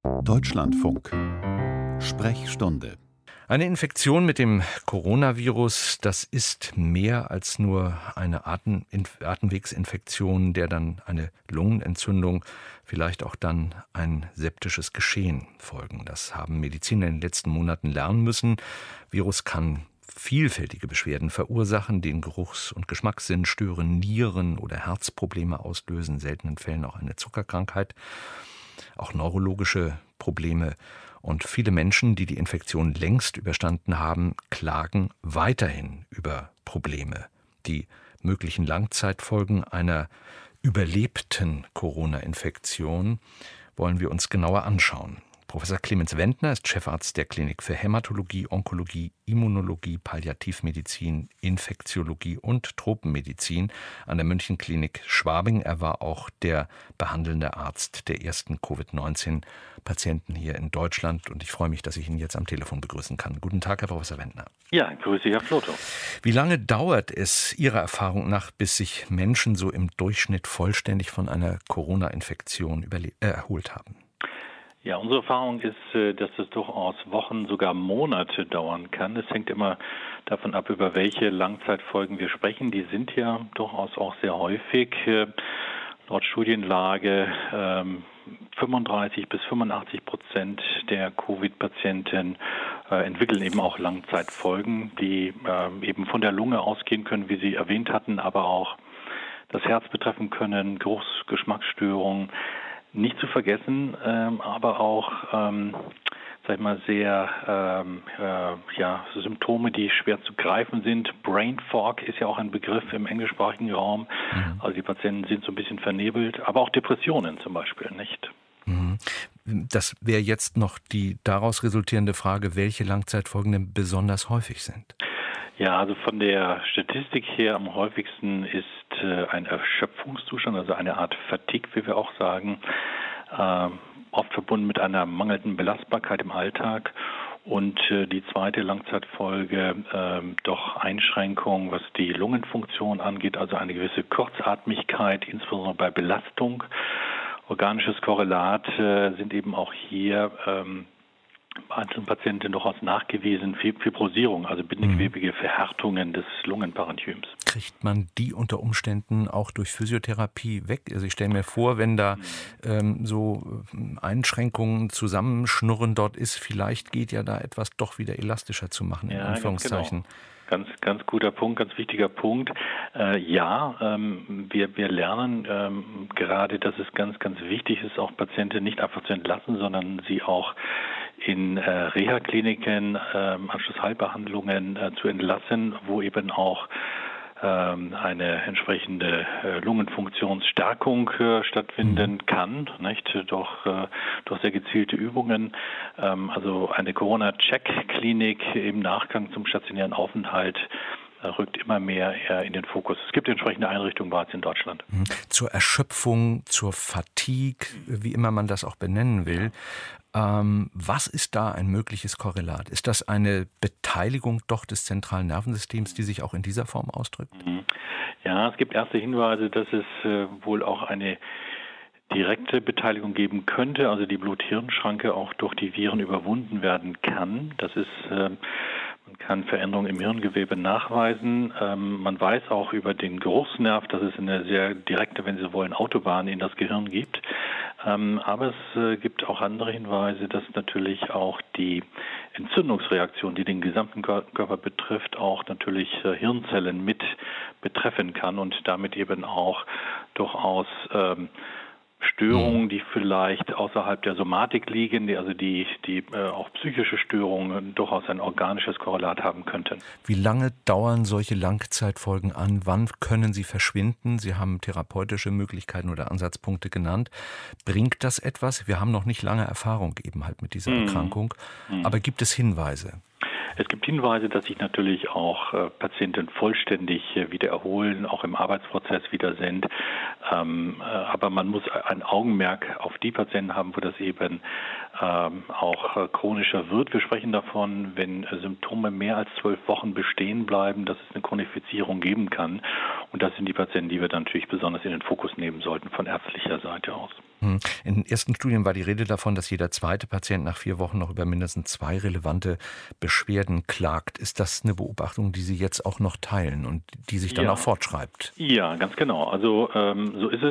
Deutschlandfunk. Sprechstunde. Eine Infektion mit dem Coronavirus, das ist mehr als nur eine Atemwegsinfektion, der dann eine Lungenentzündung, vielleicht auch dann ein septisches Geschehen folgen. Das haben Mediziner in den letzten Monaten lernen müssen. Virus kann vielfältige Beschwerden verursachen, den Geruchs- und Geschmackssinn stören, Nieren- oder Herzprobleme auslösen, in seltenen Fällen auch eine Zuckerkrankheit, auch neurologische Probleme. Und viele Menschen, die die Infektion längst überstanden haben, klagen weiterhin über Probleme. Die möglichen Langzeitfolgen einer überlebten Corona-Infektion wollen wir uns genauer anschauen. Professor Clemens Wendner ist Chefarzt der Klinik für Hämatologie, Onkologie, Immunologie, Palliativmedizin, Infektiologie und Tropenmedizin an der Münchenklinik Schwabing. Er war auch der behandelnde Arzt der ersten Covid-19-Patienten hier in Deutschland. Und ich freue mich, dass ich ihn jetzt am Telefon begrüßen kann. Guten Tag, Herr Professor Wendner. Ja, grüße, Herr Floto. Wie lange dauert es Ihrer Erfahrung nach, bis sich Menschen so im Durchschnitt vollständig von einer Corona-Infektion erholt haben? Ja, unsere Erfahrung ist, dass es durchaus Wochen, sogar Monate dauern kann. Es hängt immer davon ab, über welche Langzeitfolgen wir sprechen. Die sind ja durchaus auch sehr häufig. Laut Studienlage 35-85% der Covid-Patienten entwickeln eben auch Langzeitfolgen, die eben von der Lunge ausgehen können, wie Sie erwähnt hatten, aber auch das Herz betreffen können, Geschmacksstörungen. Nicht zu vergessen, aber auch, sehr Symptome, die schwer zu greifen sind. Brain Fog ist ja auch ein Begriff im englischsprachigen Raum. Also die Patienten sind so ein bisschen vernebelt, aber auch Depressionen zum Beispiel, nicht? Das wäre jetzt noch die daraus resultierende Frage, welche Langzeitfolgen denn besonders häufig sind. Ja, also von der Statistik her am häufigsten ist ein Erschöpfungszustand, also eine Art Fatigue, wie wir auch sagen, oft verbunden mit einer mangelnden Belastbarkeit im Alltag. Und die zweite Langzeitfolge, doch Einschränkung, was die Lungenfunktion angeht, also eine gewisse Kurzatmigkeit, insbesondere bei Belastung. Organisches Korrelat sind eben auch hier einzelnen Patienten durchaus nachgewiesen, Fibrosierung, also bindegewebige Verhärtungen des Lungenparenchyms. Kriegt man die unter Umständen auch durch Physiotherapie weg? Also ich stelle mir vor, wenn da so Einschränkungen, Zusammenschnurren dort ist, vielleicht geht ja da etwas doch wieder elastischer zu machen, in Anführungszeichen. Ganz guter Punkt, ganz wichtiger Punkt. Wir lernen gerade, dass es ganz wichtig ist, auch Patienten nicht einfach zu entlassen, sondern sie auch in Reha-Kliniken, Anschlussheilbehandlungen zu entlassen, wo eben auch eine entsprechende Lungenfunktionsstärkung stattfinden kann, nicht? Durch sehr gezielte Übungen. Also eine Corona-Check-Klinik im Nachgang zum stationären Aufenthalt rückt immer mehr in den Fokus. Es gibt entsprechende Einrichtungen bereits in Deutschland. Zur Erschöpfung, zur Fatigue, wie immer man das auch benennen will. Was ist da ein mögliches Korrelat? Ist das eine Beteiligung doch des zentralen Nervensystems, die sich auch in dieser Form ausdrückt? Ja, es gibt erste Hinweise, dass es wohl auch eine direkte Beteiligung geben könnte, also die Blut-Hirn-Schranke auch durch die Viren überwunden werden kann. Das ist man kann Veränderungen im Hirngewebe nachweisen. Man weiß auch über den Geruchsnerv, dass es eine sehr direkte, wenn Sie wollen, Autobahn in das Gehirn gibt. Aber es gibt auch andere Hinweise, dass natürlich auch die Entzündungsreaktion, die den gesamten Körper betrifft, auch natürlich Hirnzellen mit betreffen kann und damit eben auch durchaus Störungen, die vielleicht außerhalb der Somatik liegen, die auch psychische Störungen durchaus ein organisches Korrelat haben könnten. Wie lange dauern solche Langzeitfolgen an? Wann können sie verschwinden? Sie haben therapeutische Möglichkeiten oder Ansatzpunkte genannt. Bringt das etwas? Wir haben noch nicht lange Erfahrung eben halt mit dieser Erkrankung. Aber gibt es Hinweise? Es gibt Hinweise, dass sich natürlich auch Patienten vollständig wieder erholen, auch im Arbeitsprozess wieder sind. Aber man muss ein Augenmerk auf die Patienten haben, wo das eben auch chronischer wird. Wir sprechen davon, wenn Symptome mehr als 12 Wochen bestehen bleiben, dass es eine Chronifizierung geben kann. Und das sind die Patienten, die wir dann natürlich besonders in den Fokus nehmen sollten von ärztlicher Seite aus. In den ersten Studien war die Rede davon, dass jeder zweite Patient nach 4 Wochen noch über mindestens 2 relevante Beschwerden klagt. Ist das eine Beobachtung, die Sie jetzt auch noch teilen und die sich dann auch fortschreibt? Ja, ganz genau. Also so ist es.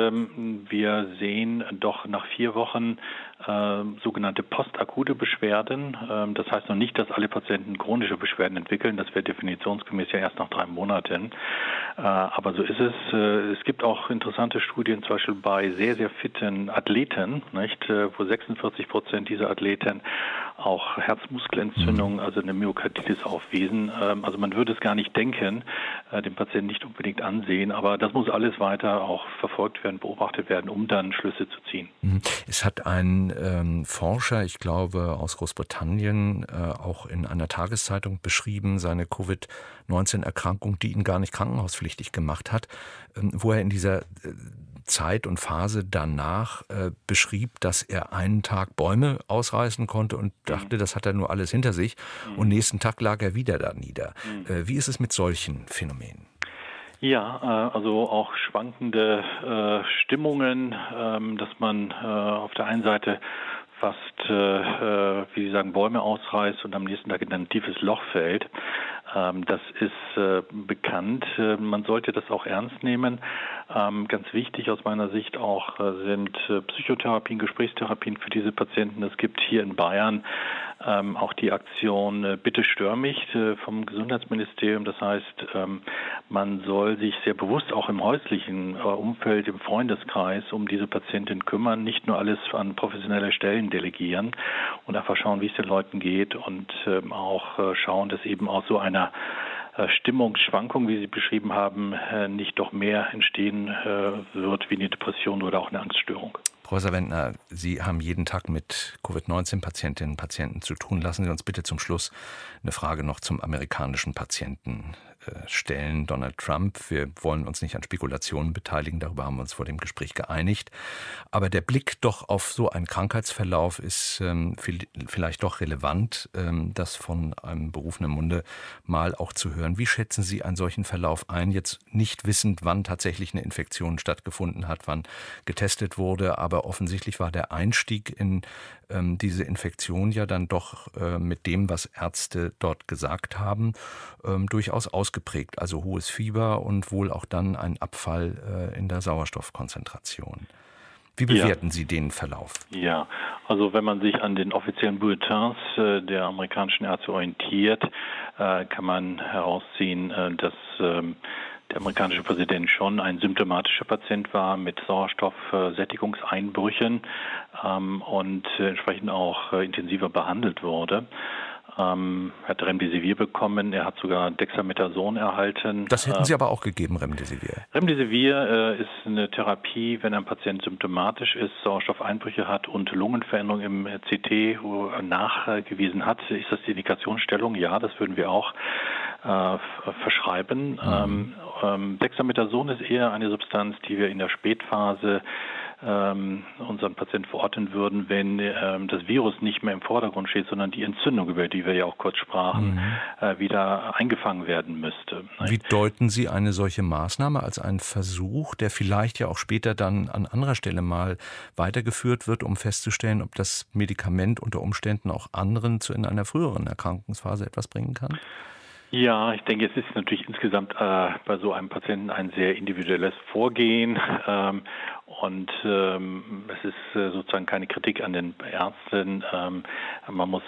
Wir sehen doch nach 4 Wochen sogenannte postakute Beschwerden. Das heißt noch nicht, dass alle Patienten chronische Beschwerden entwickeln. Das wäre definitionsgemäß ja erst nach 3 Monaten. Aber so ist es. Es gibt auch interessante Studien, zum Beispiel bei sehr, sehr fitten Athleten, nicht, wo 46% dieser Athleten auch Herzmuskelentzündungen, also eine Myokarditis aufwiesen. Also man würde es gar nicht denken, dem Patienten nicht unbedingt ansehen, aber das muss alles weiter auch verfolgt werden, beobachtet werden, um dann Schlüsse zu ziehen. Es hat ein Forscher, ich glaube aus Großbritannien, auch in einer Tageszeitung beschrieben, seine Covid-19-Erkrankung, die ihn gar nicht krankenhauspflichtig gemacht hat, wo er in dieser Zeit und Phase danach beschrieb, dass er einen Tag Bäume ausreißen konnte und dachte, das hat er nur alles hinter sich. Und nächsten Tag lag er wieder da nieder. Wie ist es mit solchen Phänomenen? Ja, also auch schwankende Stimmungen, dass man auf der einen Seite fast, wie Sie sagen, Bäume ausreißt und am nächsten Tag in ein tiefes Loch fällt. Das ist bekannt. Man sollte das auch ernst nehmen. Ganz wichtig aus meiner Sicht auch sind Psychotherapien, Gesprächstherapien für diese Patienten. Es gibt hier in Bayern auch die Aktion Bitte stör mich vom Gesundheitsministerium. Das heißt, man soll sich sehr bewusst auch im häuslichen Umfeld, im Freundeskreis um diese Patientin kümmern, nicht nur alles an professionelle Stellen delegieren und einfach schauen, wie es den Leuten geht und auch schauen, dass eben aus so einer Stimmungsschwankung, wie Sie beschrieben haben, nicht doch mehr entstehen wird wie eine Depression oder auch eine Angststörung. Professor Wendner, Sie haben jeden Tag mit Covid-19-Patientinnen und Patienten zu tun. Lassen Sie uns bitte zum Schluss eine Frage noch zum amerikanischen Patienten stellen. Donald Trump, wir wollen uns nicht an Spekulationen beteiligen, darüber haben wir uns vor dem Gespräch geeinigt. Aber der Blick doch auf so einen Krankheitsverlauf ist vielleicht doch relevant, das von einem berufenen Munde mal auch zu hören. Wie schätzen Sie einen solchen Verlauf ein, jetzt nicht wissend, wann tatsächlich eine Infektion stattgefunden hat, wann getestet wurde, aber offensichtlich war der Einstieg in diese Infektion ja dann doch mit dem, was Ärzte dort gesagt haben, durchaus ausgeprägt. Also hohes Fieber und wohl auch dann ein Abfall in der Sauerstoffkonzentration. Wie bewerten Sie den Verlauf? Ja, also wenn man sich an den offiziellen Bulletins der amerikanischen Ärzte orientiert, kann man herausziehen, dass der amerikanische Präsident schon ein symptomatischer Patient war mit Sauerstoffsättigungseinbrüchen und entsprechend auch intensiver behandelt wurde. Er hat Remdesivir bekommen, er hat sogar Dexamethason erhalten. Das hätten Sie aber auch gegeben, Remdesivir? Remdesivir ist eine Therapie, wenn ein Patient symptomatisch ist, Sauerstoffeinbrüche hat und Lungenveränderungen im CT nachgewiesen hat. Ist das die Indikationsstellung? Ja, das würden wir auch verschreiben. Dexamethason ist eher eine Substanz, die wir in der Spätphase unseren Patienten verorten würden, wenn das Virus nicht mehr im Vordergrund steht, sondern die Entzündung, über die wir ja auch kurz sprachen, wieder eingefangen werden müsste. Wie deuten Sie eine solche Maßnahme als einen Versuch, der vielleicht ja auch später dann an anderer Stelle mal weitergeführt wird, um festzustellen, ob das Medikament unter Umständen auch anderen in einer früheren Erkrankungsphase etwas bringen kann? Ja, ich denke, es ist natürlich insgesamt bei so einem Patienten ein sehr individuelles Vorgehen und es ist sozusagen keine Kritik an den Ärzten. Man muss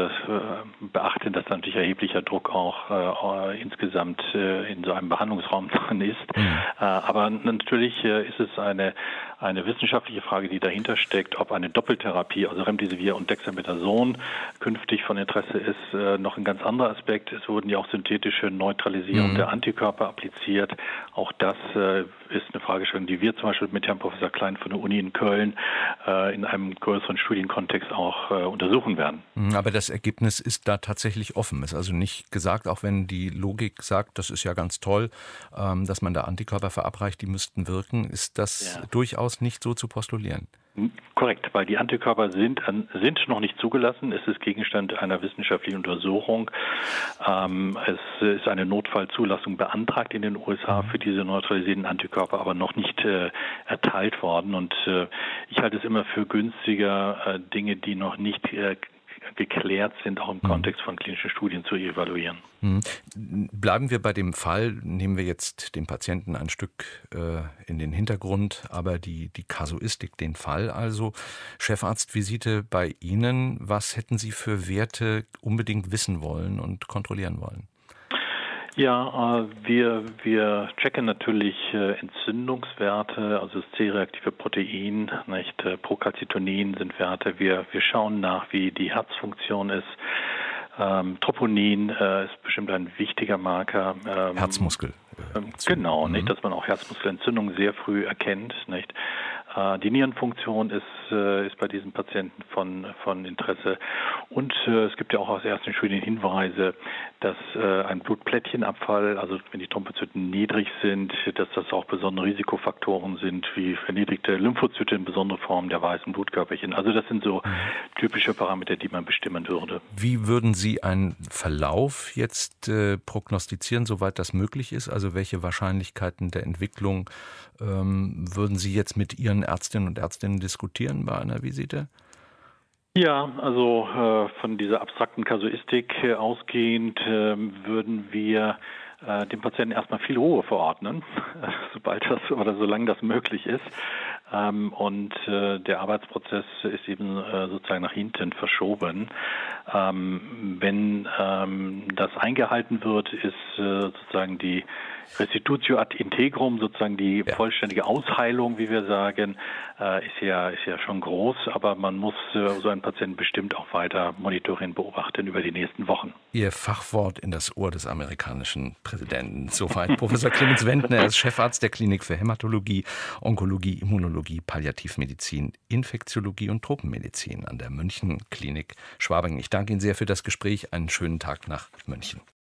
beachten, dass da natürlich erheblicher Druck auch insgesamt in so einem Behandlungsraum drin ist. Aber natürlich ist es eine wissenschaftliche Frage, die dahinter steckt, ob eine Doppeltherapie, also Remdesivir und Dexamethason, künftig von Interesse ist. Noch ein ganz anderer Aspekt. Es wurden ja auch synthetische neutralisierende Antikörper appliziert. Auch das ist eine Fragestellung, die wir zum Beispiel mit Herrn Professor Klein von der Uni in Köln in einem größeren Studienkontext auch untersuchen werden. Aber das Ergebnis ist da tatsächlich offen. Ist also nicht gesagt, auch wenn die Logik sagt, das ist ja ganz toll, dass man da Antikörper verabreicht, die müssten wirken, ist das durchaus nicht so zu postulieren. Korrekt, weil die Antikörper sind noch nicht zugelassen. Es ist Gegenstand einer wissenschaftlichen Untersuchung. Es ist eine Notfallzulassung beantragt in den USA für diese neutralisierenden Antikörper, aber noch nicht erteilt worden. Und ich halte es immer für günstiger, Dinge, die noch nicht geklärt sind, auch im Kontext von klinischen Studien zu evaluieren. Bleiben wir bei dem Fall, nehmen wir jetzt den Patienten ein Stück in den Hintergrund, aber die Kasuistik, den Fall also. Chefarztvisite bei Ihnen, was hätten Sie für Werte unbedingt wissen wollen und kontrollieren wollen? Ja, wir checken natürlich Entzündungswerte, also das C-reaktive Protein, nicht? Procalcitonin sind Werte. Wir schauen nach, wie die Herzfunktion ist. Troponin ist bestimmt ein wichtiger Marker. Herzmuskel. Genau, nicht, dass man auch Herzmuskelentzündung sehr früh erkennt. Nicht? Die Nierenfunktion ist bei diesen Patienten von Interesse. Und es gibt ja auch aus ersten Studien Hinweise, dass ein Blutplättchenabfall, also wenn die Thrombozyten niedrig sind, dass das auch besondere Risikofaktoren sind, wie verniedrigte Lymphozyte in besondere Formen der weißen Blutkörperchen. Also das sind so typische Parameter, die man bestimmen würde. Wie würden Sie einen Verlauf jetzt prognostizieren, soweit das möglich ist? Also welche Wahrscheinlichkeiten der Entwicklung würden Sie jetzt mit Ihren Ärztinnen und Ärztinnen diskutieren bei einer Visite? Ja, also von dieser abstrakten Kasuistik ausgehend würden wir dem Patienten erstmal viel Ruhe verordnen, sobald das oder solange das möglich ist. Und der Arbeitsprozess ist eben sozusagen nach hinten verschoben. Wenn das eingehalten wird, ist sozusagen die Restitutio ad integrum, sozusagen die vollständige Ausheilung, wie wir sagen, ist ja schon groß, aber man muss so einen Patienten bestimmt auch weiter monitoren, beobachten über die nächsten Wochen. Ihr Fachwort in das Ohr des amerikanischen Präsidenten. Soweit Professor Clemens Wendner, er ist Chefarzt der Klinik für Hämatologie, Onkologie, Immunologie, Palliativmedizin, Infektiologie und Tropenmedizin an der München Klinik Schwabing. Ich danke Ihnen sehr für das Gespräch. Einen schönen Tag nach München.